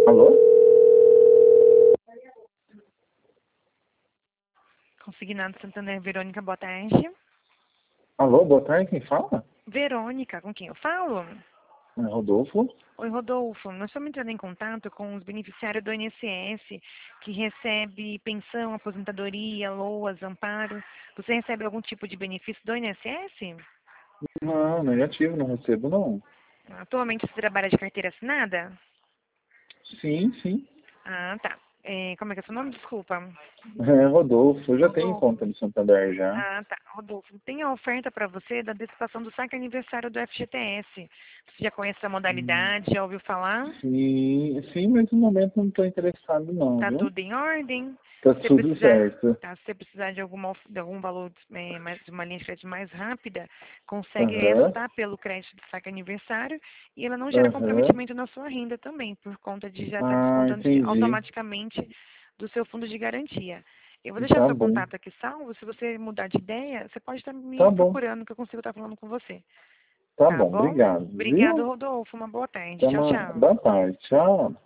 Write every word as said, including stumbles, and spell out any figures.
Alô? Consignado Santander, Verônica, boa tarde. Alô, boa tarde, quem fala? Verônica, com quem eu falo? É Rodolfo. Oi, Rodolfo. Nós estamos entrando em contato com os beneficiários do I N S S, que recebe pensão, aposentadoria, loas, amparo. Você recebe algum tipo de benefício do I N S S? Não, negativo, não recebo não. Atualmente você trabalha de carteira assinada? Sim, sim. Ah, tá. É, como é que é seu nome? Desculpa. É Rodolfo, eu já tenho Rodolfo. conta no Santander já. Ah, tá. Rodolfo, tem a oferta para você da antecipação do saque aniversário do F G T S. Você já conhece a Hum, modalidade? Já ouviu falar? Sim, sim, mas no momento não estou interessado não, Tá viu? tudo em ordem? Tá Se você tudo precisar, certo. tá, se você precisar de, alguma, of- de algum valor, é, mais, de uma linha de crédito mais rápida, consegue essa, Aham, tá? Pelo crédito do saque aniversário e ela não gera aham. comprometimento na sua renda também, por conta de já estar Ah, descontando de- entendi. automaticamente do seu fundo de garantia. Eu vou deixar Tá seu bom, contato aqui salvo. Se você mudar de ideia, você pode estar tá me bom, procurando, que eu consigo estar falando com você. tá Tá bom, bom? obrigado, Obrigado, viu? Rodolfo. Uma boa tarde. Até Tchau, mais, tchau. boa tarde, tchau.